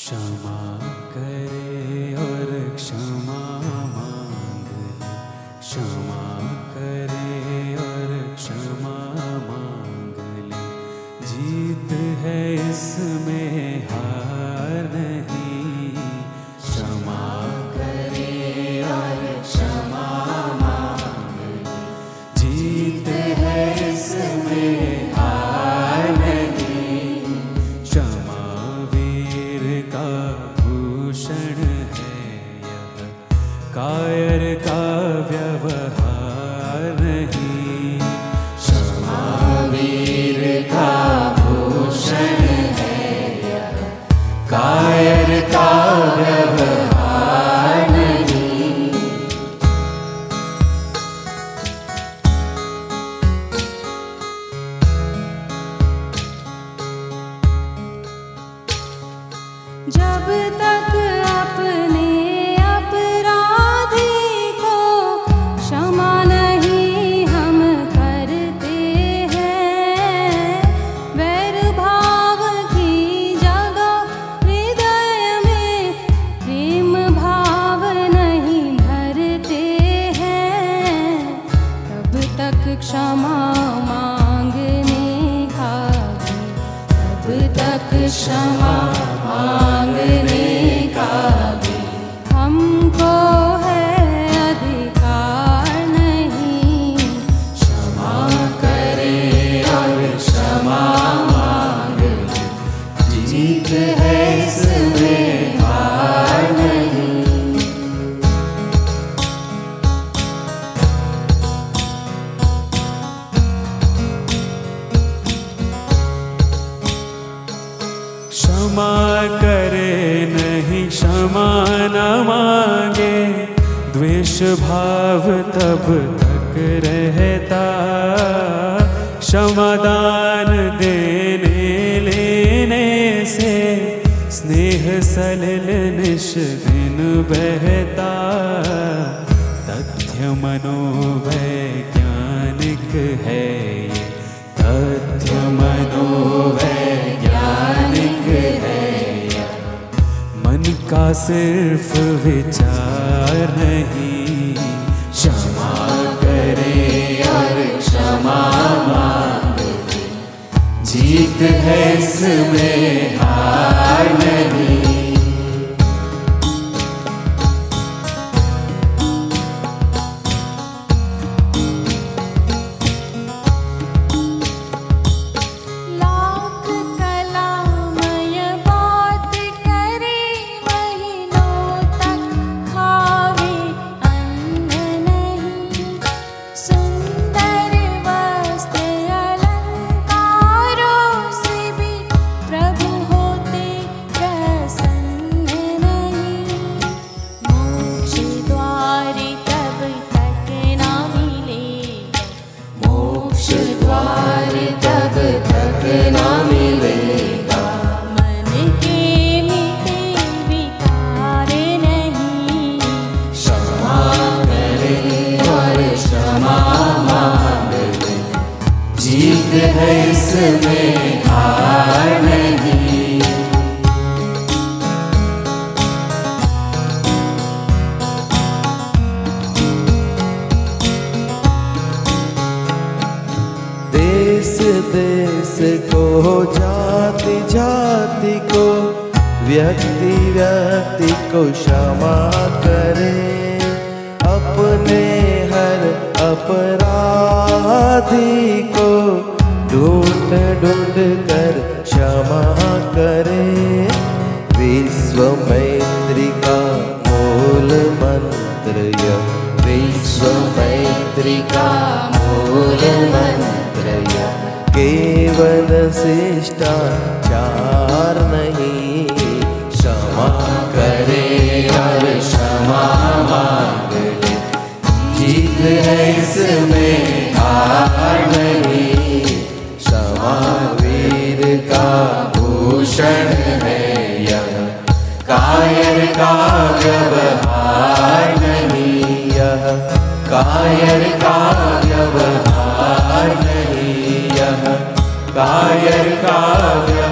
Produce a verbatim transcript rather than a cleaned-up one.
क्षमा करे और क्षमा मांग ले, क्षमा करे और क्षमा मांग ले। जीत है इसमें हार नहीं, क्षमा करे और क्षमा मांग ले। जीत है इसमें हार नहीं, क्षमा वीर का भूषण है यह, कायर का व्यवहार नहीं। क्षमा वीर का भूषण है यह, कायर का व्यवहार नहीं। जब तक अपने अपराधी को क्षमा नहीं हम करते हैं, वैर भाव की जगह हृदय में प्रेम भाव नहीं भरते हैं, तब तक क्षमा मांगने का भी, तब तक क्षमा मांगने का भी हमको है अधिकार नहीं। क्षमा करे और क्षमा मांग ले, जीत है इसमें हार नहीं। क्षमा करे नहीं क्षमा न मांगे, द्वेष भाव तब तक रहता। क्षमादान देने लेने से स्नेह सलिल निश दिन बहता। तथ्य मनोवैज्ञानिक है ये, तथ्य मनोवैज्ञानिक है ये, मन का सिर्फ विचार नहीं। क्षमा करे और क्षमा मांग ले, जीत है इसमें हार नहीं। लाख कलामय बात करे महीनों तक खावे अन्न नहीं, सुंदर वस्त्र अलंकारों से भी प्रभु होते प्रसन्न नहीं। मोक्ष द्वार तब तक ना मिलेगा, मोक्ष द्वार तब तक ना मिलेगा, मन के मिटे विकार नहीं। क्षमा करे और क्षमा मांग ले, जीत है इसमें हार नहीं। देश देश को जाति जाति को व्यक्ति व्यक्ति को क्षमा करे, अपने हर अपराधी को ढूंढ ढूंढ कर क्षमा करे। विश्व मैत्री का मूल मंत्र यह, विश्व मैत्री का मूल मंत्र यह, केवल शिष्टाचार नहीं। क्षमा करे और क्षमा मांग ले, जीत है इसमें हार नहीं। क्षमा वीर का भूषण है यह, कायर का व्यवहार नहीं। यह कायर का व्यवहार नहीं, यह कायर का व्यवहार